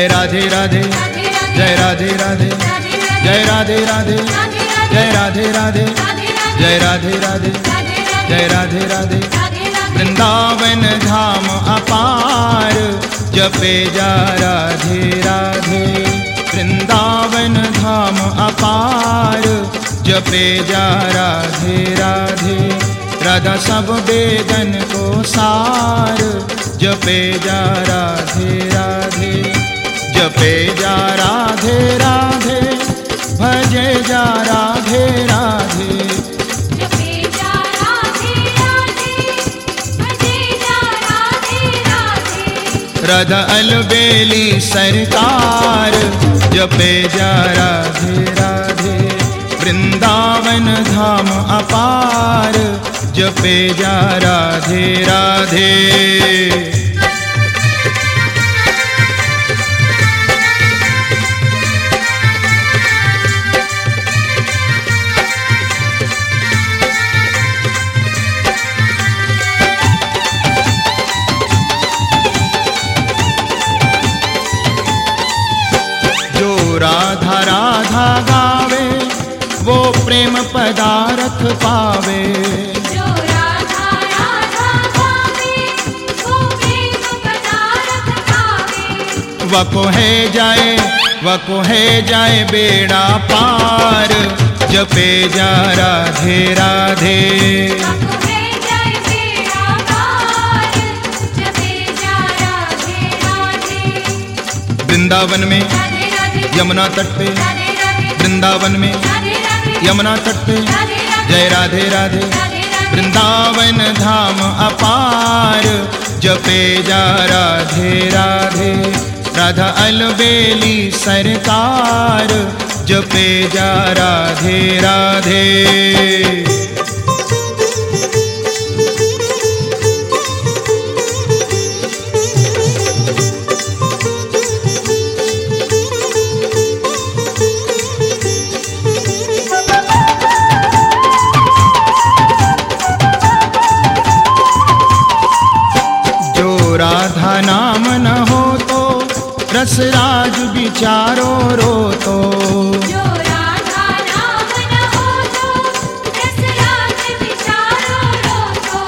जय राधे राधे, जय राधे राधे, जय राधे राधे, जय राधे राधे, जय राधे राधे, जय राधे राधे। वृंदावन धाम अपार जपे जा राधे राधे। वृंदावन धाम अपार जपे जा राधे राधे। राधा सब वेदन को सार जपे जा राधे राधे। जपे जा राधे राधे, भजे जा राधे राधे। जपे जा राधे राधे, भजे जा राधे राधे। राधा अलबेली सरकार जपे जा राधे राधे। वृंदावन धाम अपार जपे जा राधे राधे। राधा राधा गावे वो प्रेम पदार्थ पावे। जो राधा राधा गावे वो प्रेम पदार्थ पावे। वको है जाए बेड़ा पार जपे जा राधे राधे। वको है जाए बेड़ा पार जपे जा राधे राधे। वृंदावन में यमुना तट पे, वृंदावन में यमुना तट पे, जय राधे राधे। वृंदावन धाम अपार जपे जा राधे राधे। राधा अलबेली सरकार जपे जा राधे राधे। राधा नाम न हो तो रसराज बिचारो रो तो। जो राधा नाम न हो तो रसराज बिचारो रो तो।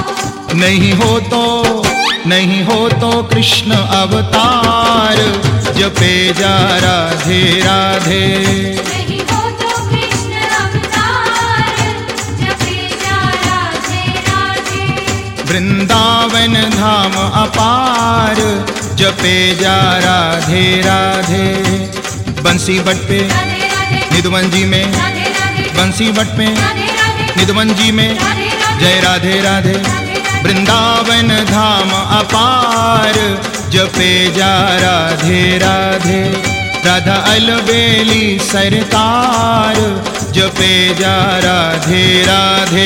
नहीं हो तो कृष्ण अवतार जपे जा राधे राधे। नहीं हो तो कृष्ण अवतार जपे जा राधे राधे। वृंदावन धाम अपार जपे जा राधे राधे। बंसी बट पे निधवन जी में, बंसी बट पे निधवन जी में, जय राधे राधे। वृंदावन धाम अपार जपे जा राधे राधे। राधा अलबेली सरकार जपे जा राधे राधे।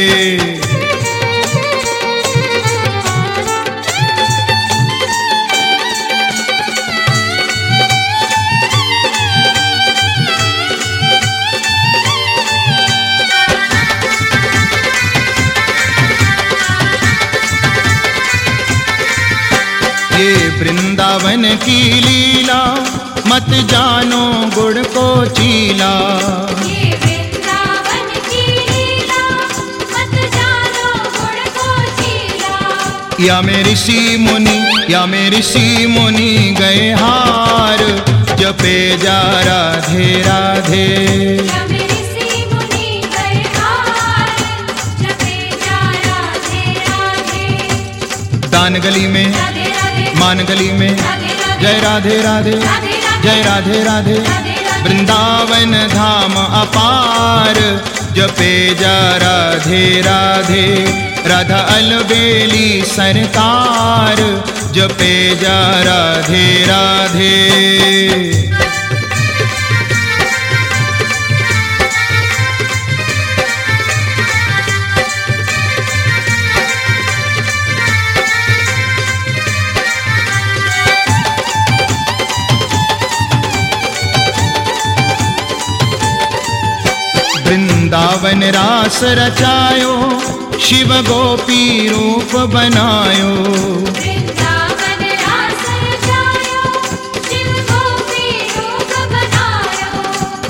ये वृंदावन की लीला मत जानो गुड़ को चीला। ये वृंदावन की लीला मत जानो गुड़ को चीला। या मेरी सी मुनि गए हार जपे जा राधे राधे। या मेरी सी मुनि गए हार जपे जा राधे राधे। दान गली में मान गली में, जय राधे राधे, जय राधे राधे। वृंदावन धाम अपार जपे जा राधे राधे। राधा अलबेली सरकार जपे जा राधे राधे। वृंदावन रास रचायो शिव गोपी रूप बनायो। वृंदावन रास रचायो शिव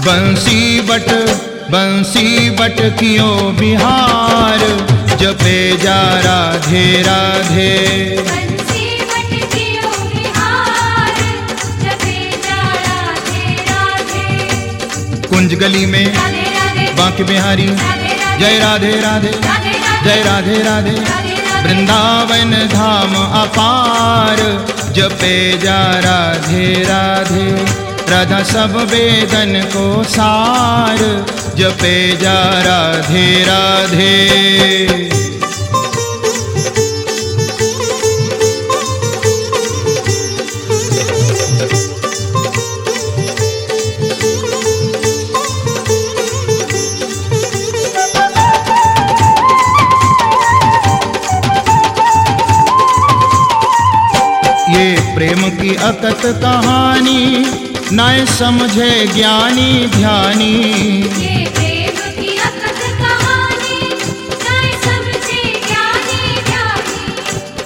बंसी बट कियो बिहार, जपे जा राधे राधे। बंसी बटकियो बिहार, जपे जा राधे राधे। कुंज गली में राधे राधे बांके बिहारी, राधे राधे जय राधे राधे, राधे राधे जय राधे राधे। राधे राधे। वृंदावन धाम अपार, जपे जा राधे राधे। राधा सब वेदन को सार, जपे जा राधे राधे। ये प्रेम की अकत कहानी, नाय समझे ज्ञानी ध्यानी। ये प्रेम की अकथ कहानी, नाय समझे ज्ञानी ध्यानी।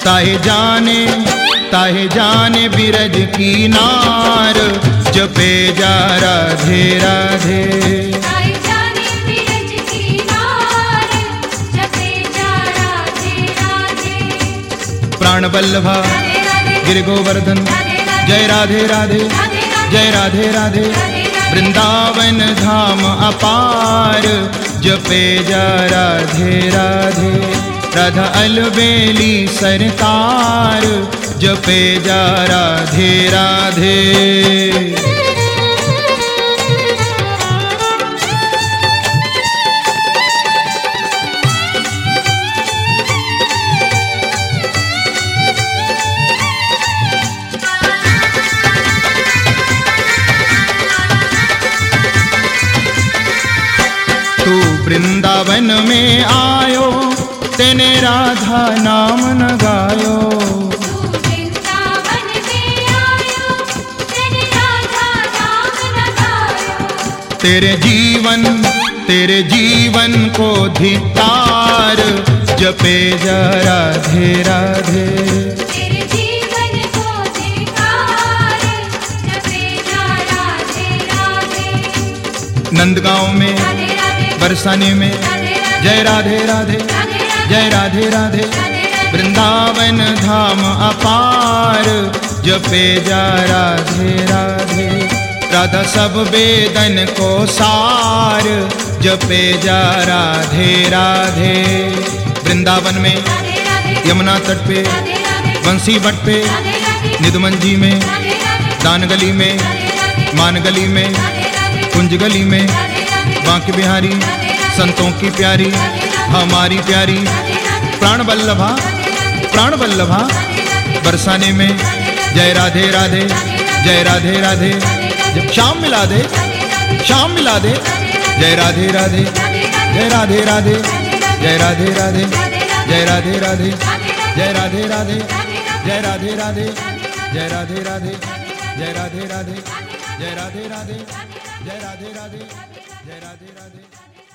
ताहे जाने बिरज की नार, जपे जा राधे राधे। ताई जाने बिरज की नार, जपे जा राधे राधे। प्राण बल्लभा राधे राधे गिर गोवर्धन, राधे राधे जय राधे राधे, राधे राधे जय राधे राधे। राधे राधे। वृंदावन धाम अपार, जपे जा राधे राधे। राधा अलबेली सरकार, जपे जा राधे राधे। तू वृंदावन में आयो, तेने राधा नाम न गायो। तू वृंदावन में आयो, तेने राधा नाम न गायो। तेरे जीवन को धिक्कार, जपे जा राधे राधे। तेरे जीवन को धिक्कार, जपे जा राधे राधे। नंदगांव में राधे राधे बरसाने में, राधे राधे जय राधे राधे, राधे राधे जय राधे राधे। राधे राधे। वृंदावन धाम अपार, जपे जा राधे राधे। राधा सब वेदन को सार, जपे जा राधे राधे। वृंदावन में राधे राधे यमुना तट पे, राधे राधे बंसी बट पे, राधे राधे निदमंजी में, राधे राधे दान गली में, राधे राधे मान गली में, राधे राधे कुंज गली में, राधे राधे बांके बिहारी, राधे राधे संतों की प्यारी, हमारी प्यारी। राधे राधे प्राण बल्लभा प्राण बल्लभा, बरसाने में, जय राधे राधे, जय राधे राधे। जब शाम मिला दे, शाम मिला दे, जय राधे राधे, जय राधे राधे, जय राधे राधे, जय राधे राधे, जय राधे राधे, जय राधे राधे, जय राधे राधे, जय राधे राधे, जय राधे राधे, जय राधे राधे, जय राधे राधे।